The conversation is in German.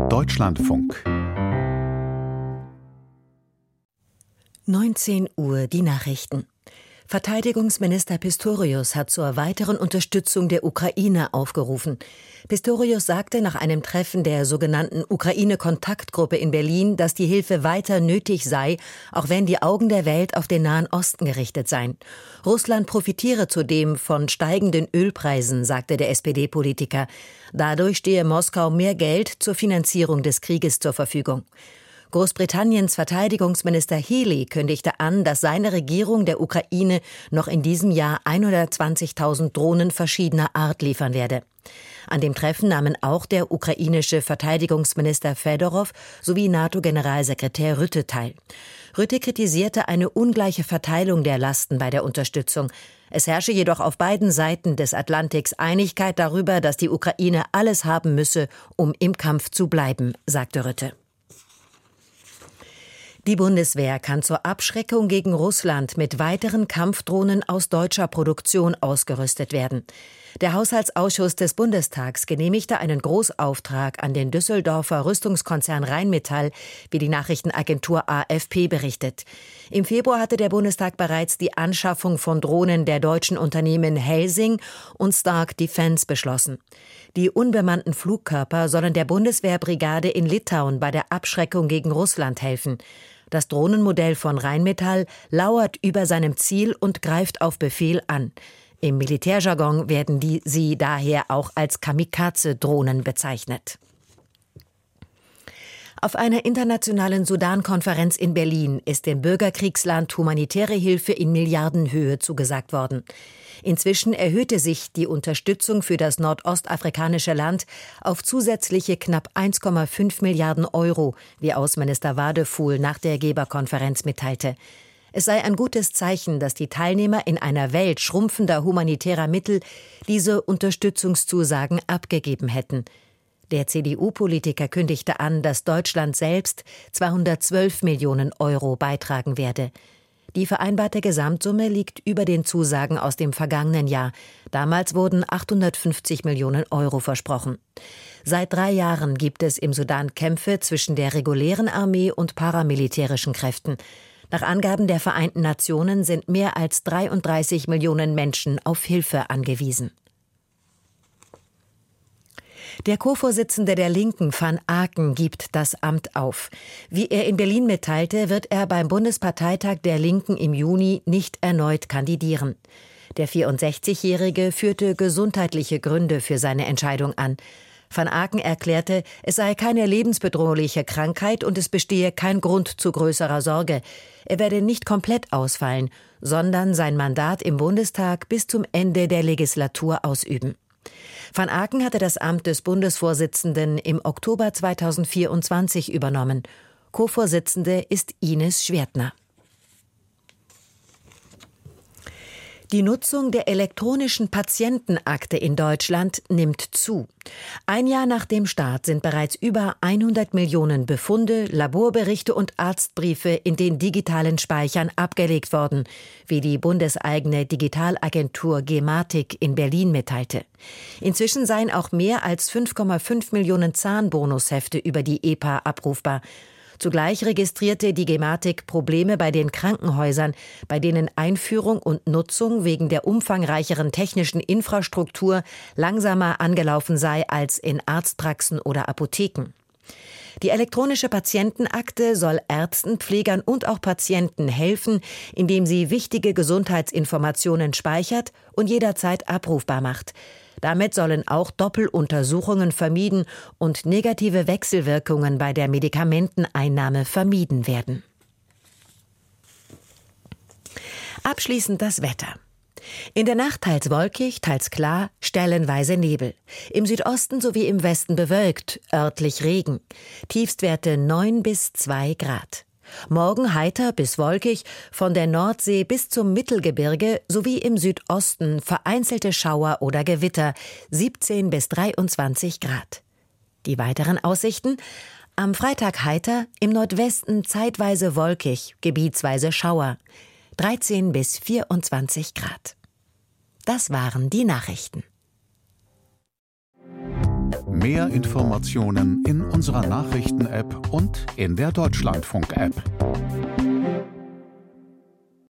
Deutschlandfunk. 19 Uhr die Nachrichten. Verteidigungsminister Pistorius hat zur weiteren Unterstützung der Ukraine aufgerufen. Pistorius sagte nach einem Treffen der sogenannten Ukraine-Kontaktgruppe in Berlin, dass die Hilfe weiter nötig sei, auch wenn die Augen der Welt auf den Nahen Osten gerichtet seien. Russland profitiere zudem von steigenden Ölpreisen, sagte der SPD-Politiker. Dadurch stehe Moskau mehr Geld zur Finanzierung des Krieges zur Verfügung. Großbritanniens Verteidigungsminister Healey kündigte an, dass seine Regierung der Ukraine noch in diesem Jahr 120.000 Drohnen verschiedener Art liefern werde. An dem Treffen nahmen auch der ukrainische Verteidigungsminister Fedorov sowie NATO-Generalsekretär Rutte teil. Rutte kritisierte eine ungleiche Verteilung der Lasten bei der Unterstützung. Es herrsche jedoch auf beiden Seiten des Atlantiks Einigkeit darüber, dass die Ukraine alles haben müsse, um im Kampf zu bleiben, sagte Rutte. Die Bundeswehr kann zur Abschreckung gegen Russland mit weiteren Kampfdrohnen aus deutscher Produktion ausgerüstet werden. Der Haushaltsausschuss des Bundestags genehmigte einen Großauftrag an den Düsseldorfer Rüstungskonzern Rheinmetall, wie die Nachrichtenagentur AFP berichtet. Im Februar hatte der Bundestag bereits die Anschaffung von Drohnen der deutschen Unternehmen Helsing und Stark Defence beschlossen. Die unbemannten Flugkörper sollen der Bundeswehrbrigade in Litauen bei der Abschreckung gegen Russland helfen. Das Drohnenmodell von Rheinmetall lauert über seinem Ziel und greift auf Befehl an. Im Militärjargon werden sie daher auch als Kamikaze-Drohnen bezeichnet. Auf einer internationalen Sudan-Konferenz in Berlin ist dem Bürgerkriegsland humanitäre Hilfe in Milliardenhöhe zugesagt worden. Inzwischen erhöhte sich die Unterstützung für das nordostafrikanische Land auf zusätzliche knapp 1,5 Milliarden Euro, wie Außenminister Wadefuhl nach der Geberkonferenz mitteilte. Es sei ein gutes Zeichen, dass die Teilnehmer in einer Welt schrumpfender humanitärer Mittel diese Unterstützungszusagen abgegeben hätten. Der CDU-Politiker kündigte an, dass Deutschland selbst 212 Millionen Euro beitragen werde. Die vereinbarte Gesamtsumme liegt über den Zusagen aus dem vergangenen Jahr. Damals wurden 850 Millionen Euro versprochen. Seit 3 Jahren gibt es im Sudan Kämpfe zwischen der regulären Armee und paramilitärischen Kräften. Nach Angaben der Vereinten Nationen sind mehr als 33 Millionen Menschen auf Hilfe angewiesen. Der Co-Vorsitzende der Linken, Van Aken, gibt das Amt auf. Wie er in Berlin mitteilte, wird er beim Bundesparteitag der Linken im Juni nicht erneut kandidieren. Der 64-Jährige führte gesundheitliche Gründe für seine Entscheidung an. Van Aken erklärte, es sei keine lebensbedrohliche Krankheit und es bestehe kein Grund zu größerer Sorge. Er werde nicht komplett ausfallen, sondern sein Mandat im Bundestag bis zum Ende der Legislatur ausüben. Van Aken hatte das Amt des Bundesvorsitzenden im Oktober 2024 übernommen. Co-Vorsitzende ist Ines Schwertner. Die Nutzung der elektronischen Patientenakte in Deutschland nimmt zu. Ein Jahr nach dem Start sind bereits über 100 Millionen Befunde, Laborberichte und Arztbriefe in den digitalen Speichern abgelegt worden, wie die bundeseigene Digitalagentur Gematik in Berlin mitteilte. Inzwischen seien auch mehr als 5,5 Millionen Zahnbonushefte über die EPA abrufbar. Zugleich registrierte die Gematik Probleme bei den Krankenhäusern, bei denen Einführung und Nutzung wegen der umfangreicheren technischen Infrastruktur langsamer angelaufen sei als in Arztpraxen oder Apotheken. Die elektronische Patientenakte soll Ärzten, Pflegern und auch Patienten helfen, indem sie wichtige Gesundheitsinformationen speichert und jederzeit abrufbar macht. Damit sollen auch Doppeluntersuchungen vermieden und negative Wechselwirkungen bei der Medikamenteneinnahme vermieden werden. Abschließend das Wetter. In der Nacht teils wolkig, teils klar, stellenweise Nebel. Im Südosten sowie im Westen bewölkt, örtlich Regen. Tiefstwerte 9 bis 2 Grad. Morgen heiter bis wolkig, von der Nordsee bis zum Mittelgebirge sowie im Südosten vereinzelte Schauer oder Gewitter, 17 bis 23 Grad. Die weiteren Aussichten: am Freitag heiter, im Nordwesten zeitweise wolkig, gebietsweise Schauer, 13 bis 24 Grad. Das waren die Nachrichten. Mehr Informationen in unserer Nachrichten-App und in der Deutschlandfunk-App.